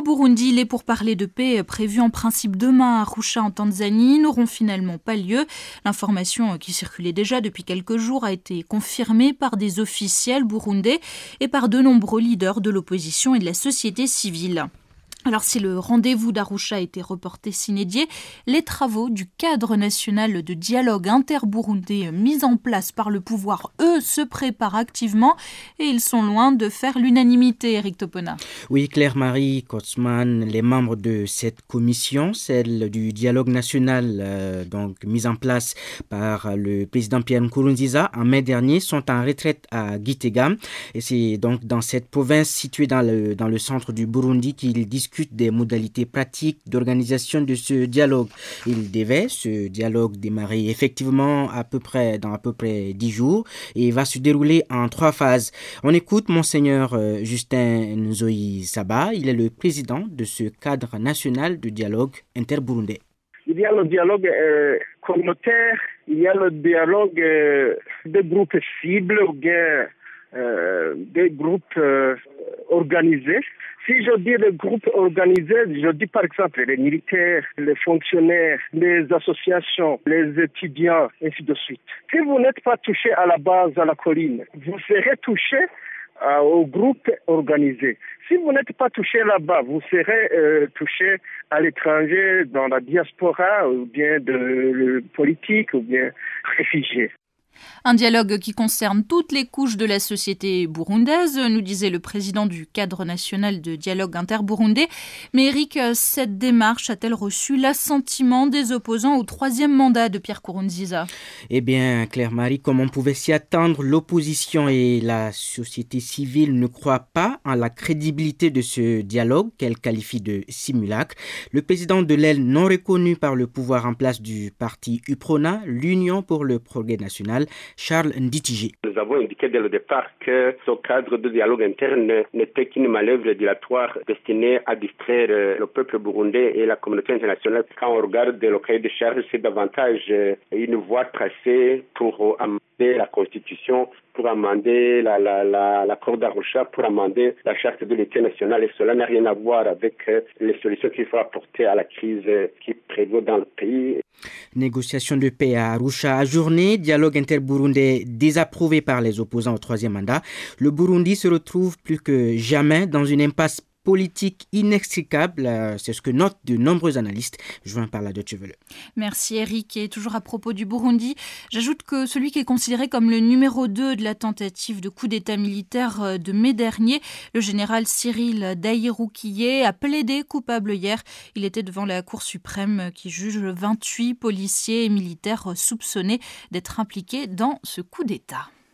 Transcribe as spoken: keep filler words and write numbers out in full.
Burundi, les pourparlers de paix prévus en principe demain à Arusha en Tanzanie n'auront finalement pas lieu. L'information qui circulait déjà depuis quelques jours a été confirmée par des officiels burundais et par de nombreux leaders de l'opposition et de la société civile. Alors si le rendez-vous d'Arusha a été reporté sine die, les travaux du cadre national de dialogue inter-burundais mis en place par le pouvoir, eux, se préparent activement et ils sont loin de faire l'unanimité, Eric Topona. Oui, Claire-Marie Kotzmann, les membres de cette commission, celle du dialogue national euh, donc mise en place par le président Pierre Nkurunziza en mai dernier, sont en retraite à Gitega. Et c'est donc dans cette province située dans le, dans le centre du Burundi qu'ils discutent des modalités pratiques d'organisation de ce dialogue. Il devait, ce dialogue, démarrer effectivement à peu près, dans à peu près dix jours et va se dérouler en trois phases. On écoute Monseigneur Justin Nzoï Saba, il est le président de ce cadre national de dialogue inter-burundais. Il y a le dialogue euh, communautaire, il y a le dialogue euh, des groupes cibles ou bien euh, des groupes euh, organisés. Si je dis les groupes organisés, je dis par exemple les militaires, les fonctionnaires, les associations, les étudiants, ainsi de suite. Si vous n'êtes pas touché à la base, à la colline, vous serez touché euh, au groupe organisé. Si vous n'êtes pas touché là-bas, vous serez euh, touché à l'étranger, dans la diaspora, ou bien de, de politique, ou bien réfugié. Un dialogue qui concerne toutes les couches de la société burundaise, nous disait le président du cadre national de dialogue inter-burundais. Mais Eric, cette démarche a-t-elle reçu l'assentiment des opposants au troisième mandat de Pierre Nkurunziza ? Eh bien, Claire-Marie, comme on pouvait s'y attendre, l'opposition et la société civile ne croient pas en la crédibilité de ce dialogue qu'elle qualifie de simulacre. Le président de l'aile non reconnu par le pouvoir en place du parti U P R O N A, l'Union pour le progrès national, Charles Nditije. Nous avons indiqué dès le départ que ce cadre de dialogue interne n'était qu'une manœuvre dilatoire destinée à distraire le peuple burundais et la communauté internationale. Quand on regarde le cahier de charge, c'est davantage une voie tracée pour amender la Constitution, pour amender la, la, la, l'accord d'Arusha, pour amender la charte de l'unité nationale. Et cela n'a rien à voir avec les solutions qu'il faut apporter à la crise qui prévaut dans le pays. Négociation de paix à Arusha ajournée, dialogue inter-burundais désapprouvé par les opposants au troisième mandat. Le Burundi se retrouve plus que jamais dans une impasse politique inextricable, c'est ce que notent de nombreux analystes joints par la Deutsche Welle. Merci Eric. Et toujours à propos du Burundi, j'ajoute que celui qui est considéré comme le numéro deux de la tentative de coup d'état militaire de mai dernier, le général Cyril Daïroukiyé, a plaidé coupable hier. Il était devant la Cour suprême qui juge vingt-huit policiers et militaires soupçonnés d'être impliqués dans ce coup d'état.